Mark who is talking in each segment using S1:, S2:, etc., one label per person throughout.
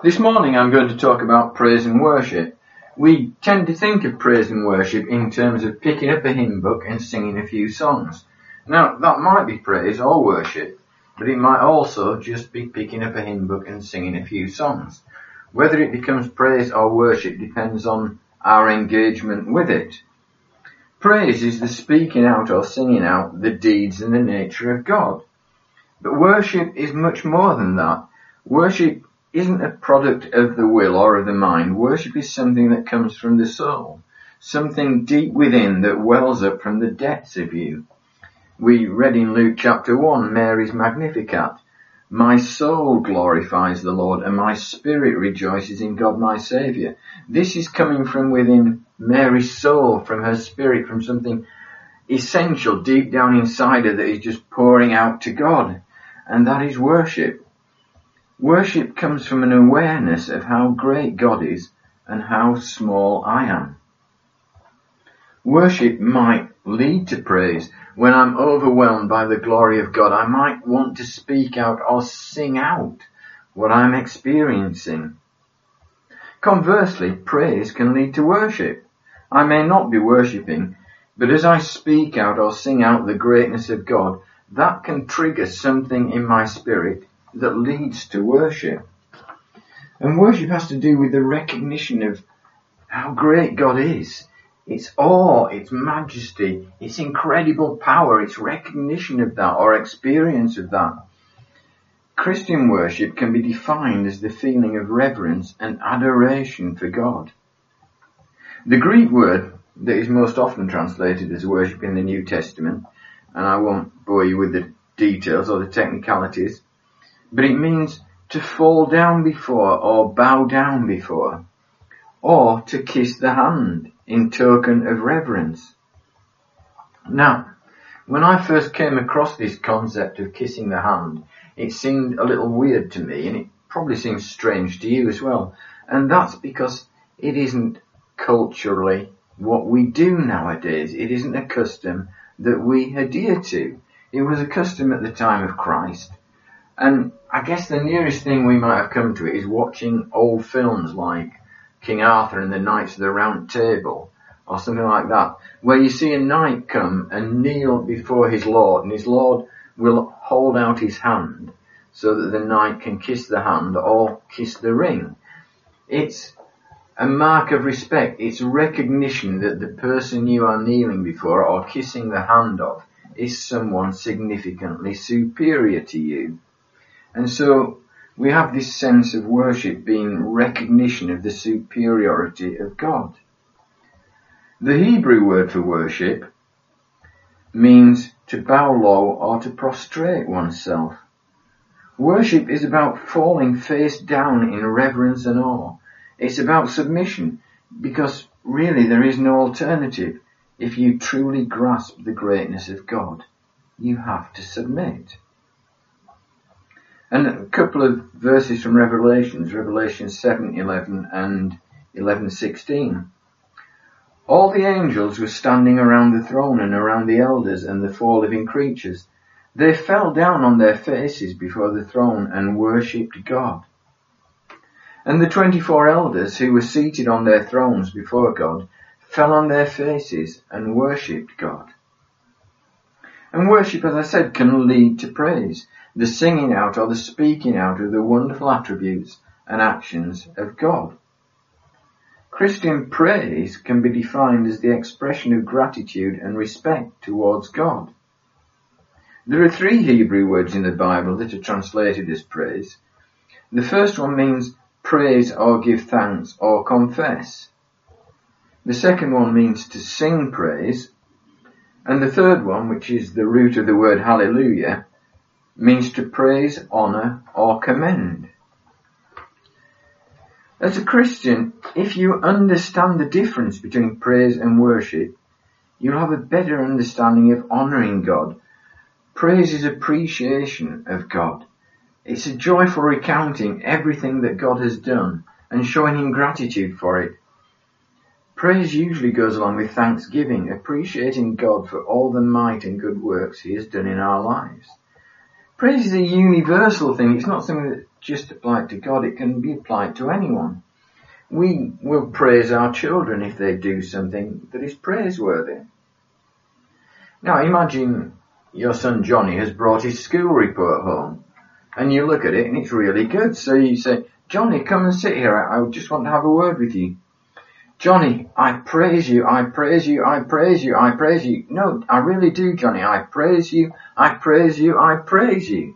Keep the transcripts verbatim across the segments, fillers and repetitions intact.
S1: This morning I'm going to talk about praise and worship. We tend to think of praise and worship in terms of picking up a hymn book and singing a few songs. Now, that might be praise or worship, but it might also just be picking up a hymn book and singing a few songs. Whether it becomes praise or worship depends on our engagement with it. Praise is the speaking out or singing out the deeds and the nature of God. But worship is much more than that. Worship isn't a product of the will or of the mind. Worship is something that comes from the soul, something deep within that wells up from the depths of you. We read in Luke chapter one, Mary's Magnificat. My soul glorifies the Lord, and my spirit rejoices in God my Saviour. This is coming from within Mary's soul, from her spirit, from something essential deep down inside her that is just pouring out to God. And that is worship. Worship comes from an awareness of how great God is and how small I am. Worship might lead to praise. When I'm overwhelmed by the glory of God, I might want to speak out or sing out what I'm experiencing. Conversely, praise can lead to worship. I may not be worshipping, but as I speak out or sing out the greatness of God, that can trigger something in my spirit that leads to worship. And worship has to do with the recognition of how great God is. Its awe, its majesty, its incredible power, its recognition of that or experience of that. Christian worship can be defined as the feeling of reverence and adoration for God. The Greek word that is most often translated as worship in the New Testament, and I won't bore you with the details or the technicalities, but it means to fall down before or bow down before, or to kiss the hand in token of reverence. Now, when I first came across this concept of kissing the hand, it seemed a little weird to me, and it probably seems strange to you as well. And that's because it isn't culturally what we do nowadays. It isn't a custom that we adhere to. It was a custom at the time of Christ. And I guess the nearest thing we might have come to it is watching old films like King Arthur and the Knights of the Round Table, or something like that, where you see a knight come and kneel before his lord, and his lord will hold out his hand so that the knight can kiss the hand or kiss the ring. It's a mark of respect. It's recognition that the person you are kneeling before or kissing the hand of is someone significantly superior to you. And so we have this sense of worship being recognition of the superiority of God. The Hebrew word for worship means to bow low or to prostrate oneself. Worship is about falling face down in reverence and awe. It's about submission, because really there is no alternative. If you truly grasp the greatness of God, you have to submit. And a couple of verses from Revelations, Revelation seven eleven and eleven sixteen. All the angels were standing around the throne and around the elders and the four living creatures. They fell down on their faces before the throne and worshipped God. And the twenty-four elders who were seated on their thrones before God fell on their faces and worshipped God. And worship, as I said, can lead to praise, the singing out or the speaking out of the wonderful attributes and actions of God. Christian praise can be defined as the expression of gratitude and respect towards God. There are three Hebrew words in the Bible that are translated as praise. The first one means praise or give thanks or confess. The second one means to sing praise. And the third one, which is the root of the word hallelujah, means to praise, honour or commend. As a Christian, if you understand the difference between praise and worship, you'll have a better understanding of honouring God. Praise is appreciation of God. It's a joyful recounting everything that God has done and showing him gratitude for it. Praise usually goes along with thanksgiving, appreciating God for all the might and good works he has done in our lives. Praise is a universal thing. It's not something that just applied to God, it can be applied to anyone. We will praise our children if they do something that is praiseworthy. Now imagine your son Johnny has brought his school report home, and you look at it and it's really good. So you say, Johnny, come and sit here. I just want to have a word with you. Johnny, I praise you, I praise you, I praise you, I praise you. No, I really do, Johnny. I praise you, I praise you, I praise you.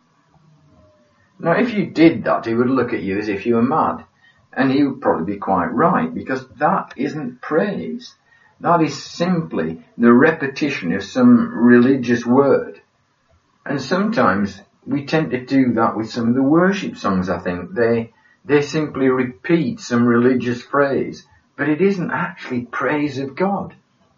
S1: Now, if you did that, he would look at you as if you were mad. And he would probably be quite right, because that isn't praise. That is simply the repetition of some religious word. And sometimes we tend to do that with some of the worship songs, I think. They, they simply repeat some religious phrase, but it isn't actually praise of God.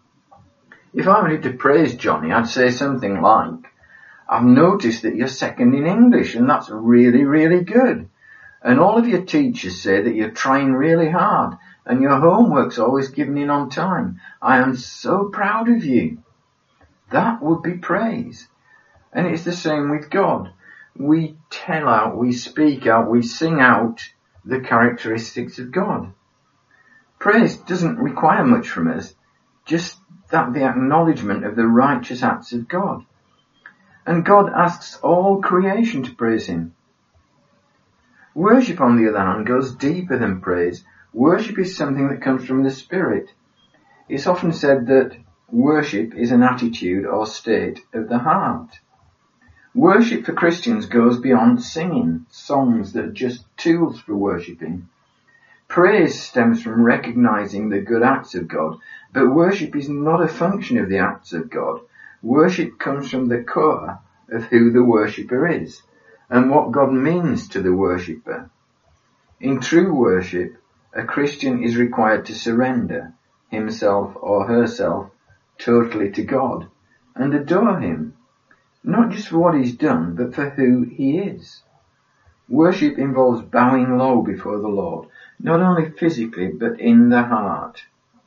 S1: If I wanted to praise Johnny, I'd say something like, I've noticed that you're second in English, and that's really, really good. And all of your teachers say that you're trying really hard, and your homework's always given in on time. I am so proud of you. That would be praise. And it's the same with God. We tell out, we speak out, we sing out the characteristics of God. Praise doesn't require much from us, just that the acknowledgement of the righteous acts of God. And God asks all creation to praise him. Worship, on the other hand, goes deeper than praise. Worship is something that comes from the Spirit. It's often said that worship is an attitude or state of the heart. Worship for Christians goes beyond singing songs that are just tools for worshipping. Praise stems from recognizing the good acts of God, but worship is not a function of the acts of God. Worship comes from the core of who the worshipper is and what God means to the worshipper. In true worship, a Christian is required to surrender himself or herself totally to God and adore him, not just for what he's done, but for who he is. Worship involves bowing low before the Lord, not only physically, but in the heart.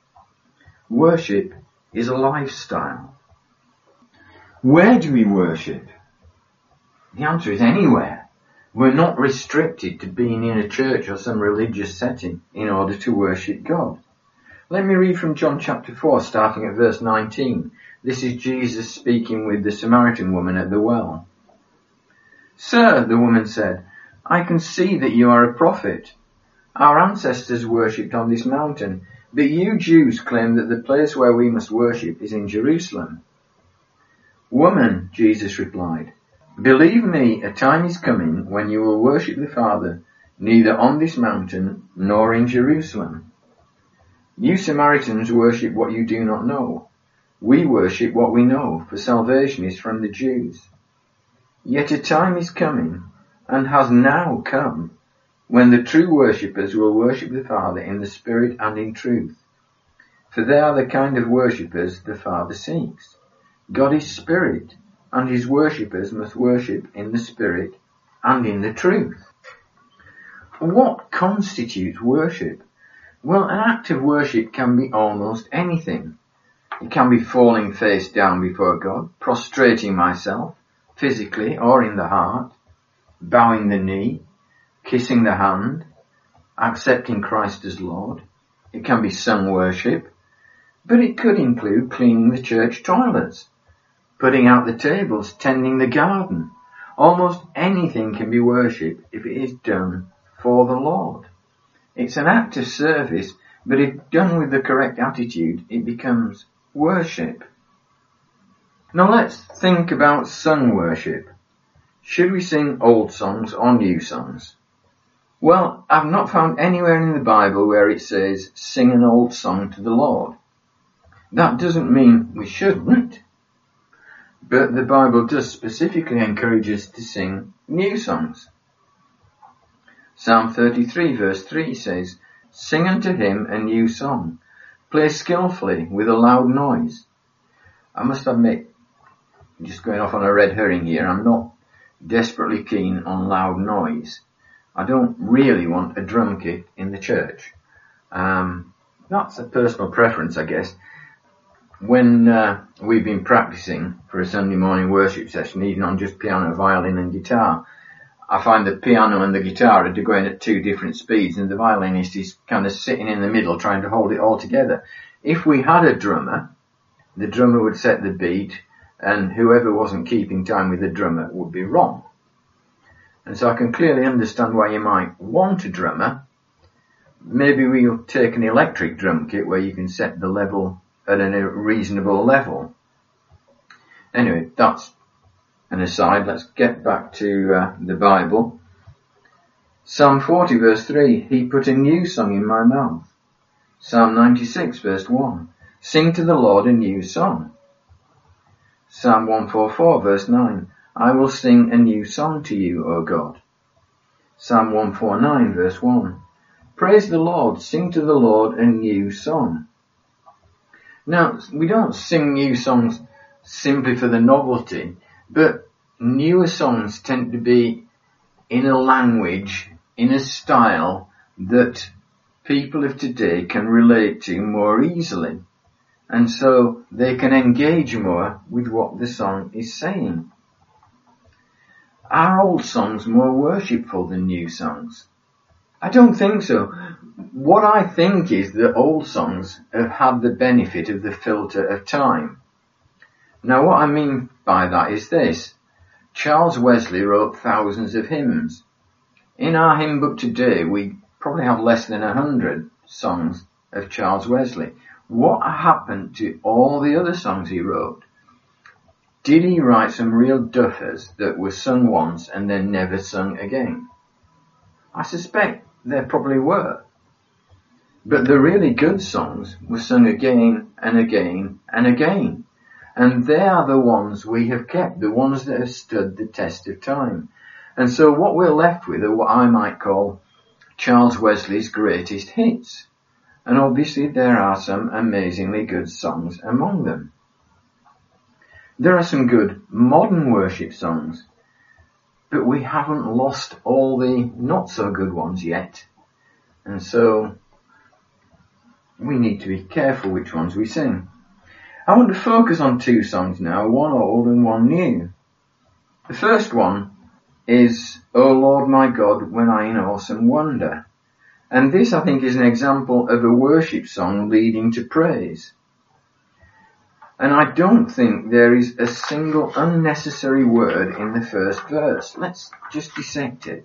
S1: Worship is a lifestyle. Where do we worship? The answer is anywhere. We're not restricted to being in a church or some religious setting in order to worship God. Let me read from John chapter four, starting at verse nineteen. This is Jesus speaking with the Samaritan woman at the well. Sir, the woman said, I can see that you are a prophet. Our ancestors worshipped on this mountain, but you Jews claim that the place where we must worship is in Jerusalem. Woman, Jesus replied, believe me, a time is coming when you will worship the Father, neither on this mountain nor in Jerusalem. You Samaritans worship what you do not know. We worship what we know, for salvation is from the Jews. Yet a time is coming, and has now come, when the true worshippers will worship the Father in the Spirit and in truth. For they are the kind of worshippers the Father seeks. God is Spirit, and his worshippers must worship in the Spirit and in the truth. What constitutes worship? Well, an act of worship can be almost anything. It can be falling face down before God, prostrating myself, physically or in the heart, bowing the knee, kissing the hand, accepting Christ as Lord. It can be sung worship, but it could include cleaning the church toilets, putting out the tables, tending the garden. Almost anything can be worship if it is done for the Lord. It's an act of service, but if done with the correct attitude, it becomes worship. Now let's think about sung worship. Should we sing old songs or new songs? Well, I've not found anywhere in the Bible where it says, sing an old song to the Lord. That doesn't mean we shouldn't, but the Bible does specifically encourage us to sing new songs. Psalm thirty-three verse three says, sing unto him a new song, play skillfully with a loud noise. I must admit, just going off on a red herring here, I'm not desperately keen on loud noise. I don't really want a drum kit in the church. Um, that's a personal preference, I guess. When uh, we've been practicing for a Sunday morning worship session, even on just piano, violin and guitar, I find the piano and the guitar are going at two different speeds, and the violinist is kind of sitting in the middle trying to hold it all together. If we had a drummer, the drummer would set the beat, and whoever wasn't keeping time with the drummer would be wrong. And so I can clearly understand why you might want a drummer. Maybe we'll take an electric drum kit where you can set the level at a reasonable level. Anyway, that's an aside. Let's get back to uh, the Bible. Psalm forty verse three, he put a new song in my mouth. Psalm ninety-six verse one, sing to the Lord a new song. Psalm one forty-four verse nine, I will sing a new song to you, O God. Psalm one forty-nine verse one, praise the Lord, sing to the Lord a new song. Now, we don't sing new songs simply for the novelty, but newer songs tend to be in a language, in a style that people of today can relate to more easily. And so they can engage more with what the song is saying. Are old songs more worshipful than new songs? I don't think so. What I think is that old songs have had the benefit of the filter of time. Now what I mean by that is this. Charles Wesley wrote thousands of hymns. In our hymn book today, we probably have less than a hundred songs of Charles Wesley. What happened to all the other songs he wrote? Did he write some real duffers that were sung once and then never sung again? I suspect there probably were. But the really good songs were sung again and again and again. And they are the ones we have kept, the ones that have stood the test of time. And so what we're left with are what I might call Charles Wesley's greatest hits. And obviously there are some amazingly good songs among them. There are some good modern worship songs, but we haven't lost all the not so good ones yet. And so we need to be careful which ones we sing. I want to focus on two songs now, one old and one new. The first one is, O Lord my God, when I in awesome wonder. And this, I think, is an example of a worship song leading to praise. And I don't think there is a single unnecessary word in the first verse. Let's just dissect it.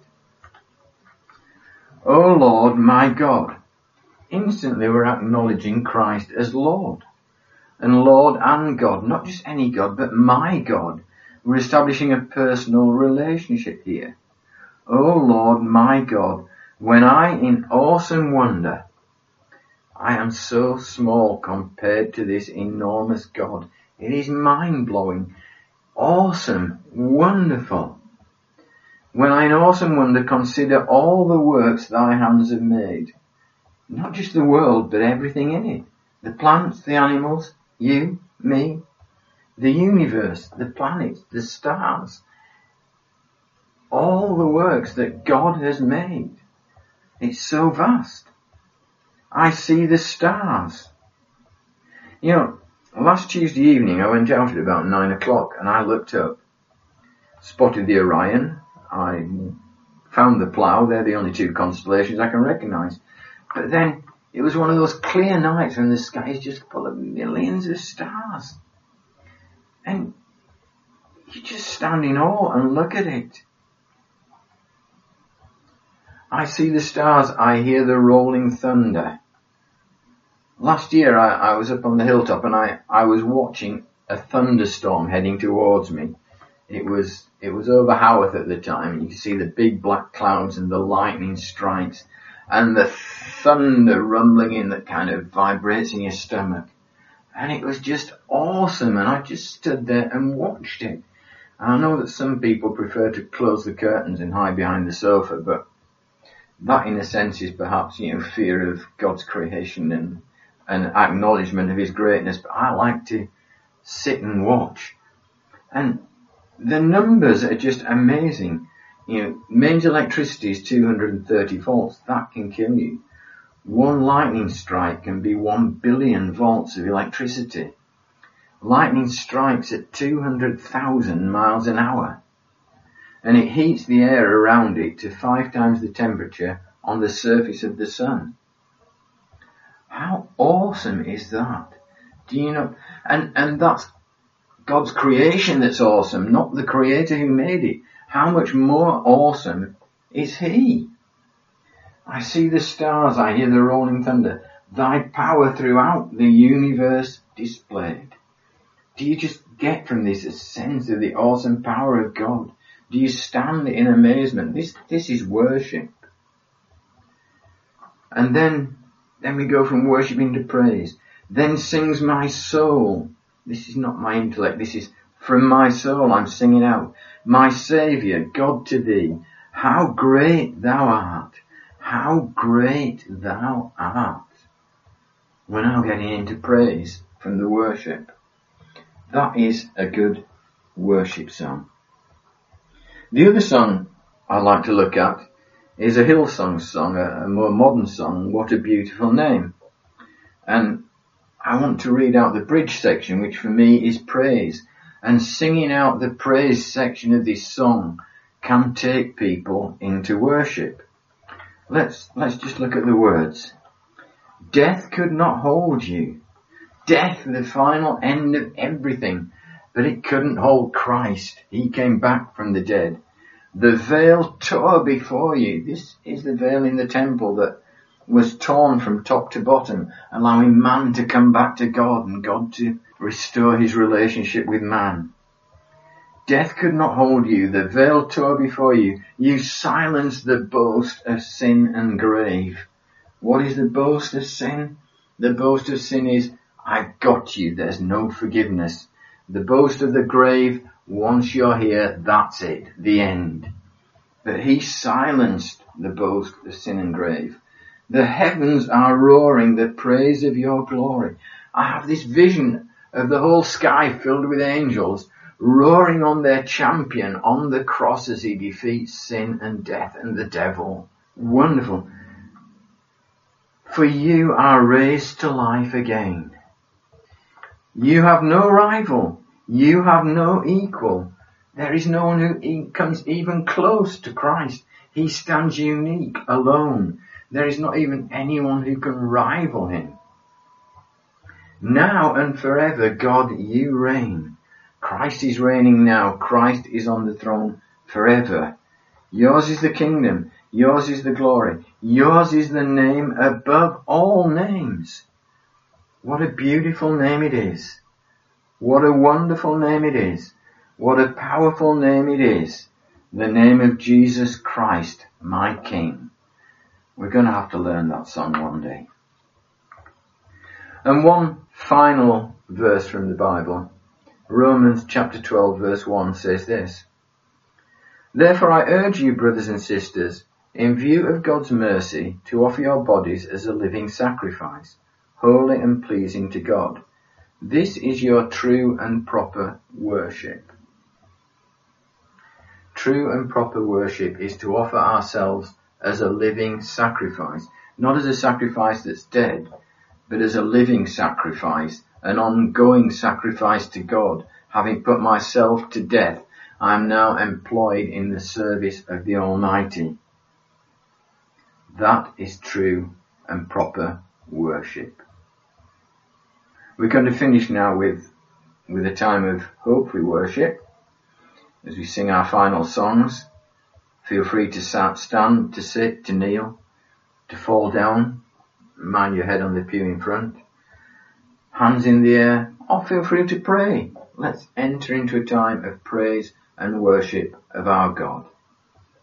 S1: O Lord my God. Instantly we're acknowledging Christ as Lord. And Lord and God, not just any God, but my God. We're establishing a personal relationship here. O Lord my God, when I in awesome wonder, I am so small compared to this enormous God. It is mind-blowing, awesome, wonderful. When I in awesome wonder consider all the works thy hands have made, not just the world, but everything in it, the plants, the animals, you, me, the universe, the planets, the stars, all the works that God has made. It's so vast. I see the stars. You know, last Tuesday evening I went out at about nine o'clock and I looked up, spotted the Orion, I found the Plough, they're the only two constellations I can recognise. But then it was one of those clear nights when the sky is just full of millions of stars. And you just stand in awe and look at it. I see the stars, I hear the rolling thunder. Last year I, I was up on the hilltop and I, I was watching a thunderstorm heading towards me. It was, it was over Haworth at the time. You could see the big black clouds and the lightning strikes and the thunder rumbling in that kind of vibrates in your stomach. And it was just awesome, and I just stood there and watched it. And I know that some people prefer to close the curtains and hide behind the sofa, but that in a sense is perhaps, you know, fear of God's creation and an acknowledgement of his greatness. But I like to sit and watch. And the numbers are just amazing. You know, mains electricity is two hundred thirty volts. That can kill you. One lightning strike can be one billion volts of electricity. Lightning strikes at two hundred thousand miles an hour. and it heats the air around it to five times the temperature on the surface of the sun. How awesome is that? Do you know? And, and that's God's creation that's awesome, not the creator who made it. How much more awesome is he? I see the stars, I hear the rolling thunder, thy power throughout the universe displayed. Do you just get from this a sense of the awesome power of God? Do you stand in amazement? This, this is worship. And then, then we go from worship into praise. Then sings my soul. This is not my intellect. This is from my soul I'm singing out. My Saviour, God to thee, how great thou art. How great thou art. We're now getting into praise from the worship. That is a good worship song. The other song I like to look at is a Hillsong song, a, a more modern song, What a Beautiful Name. And I want to read out the bridge section, which for me is praise. And singing out the praise section of this song can take people into worship. Let's, let's just look at the words. Death could not hold you. Death, the final end of everything. But it couldn't hold Christ. He came back from the dead. The veil tore before you. This is the veil in the temple that was torn from top to bottom, allowing man to come back to God and God to restore his relationship with man. Death could not hold you. The veil tore before you. You silenced the boast of sin and grave. What is the boast of sin? The boast of sin is, I've got you. There's no forgiveness. The boast of the grave, once you're here, that's it. The end. But he silenced the boast of sin and grave. The heavens are roaring the praise of your glory. I have this vision of the whole sky filled with angels roaring on their champion on the cross as he defeats sin and death and the devil. Wonderful. For you are raised to life again. You have no rival. You have no equal. There is no one who comes even close to Christ. He stands unique, alone. There is not even anyone who can rival him. Now and forever, God, you reign. Christ is reigning now. Christ is on the throne forever. Yours is the kingdom. Yours is the glory. Yours is the name above all names. What a beautiful name it is. What a wonderful name it is. What a powerful name it is. The name of Jesus Christ, my King. We're going to have to learn that song one day. And one final verse from the Bible. Romans chapter twelve verse one says this. Therefore I urge you, brothers and sisters, in view of God's mercy, to offer your bodies as a living sacrifice, holy and pleasing to God. This is your true and proper worship. True and proper worship is to offer ourselves as a living sacrifice, not as a sacrifice that's dead, but as a living sacrifice, an ongoing sacrifice to God. Having put myself to death, I am now employed in the service of the Almighty. That is true and proper worship. We're going to finish now with, with a time of hopefully worship. As we sing our final songs, feel free to stand, to sit, to kneel, to fall down, mind your head on the pew in front, hands in the air, or feel free to pray. Let's enter into a time of praise and worship of our God.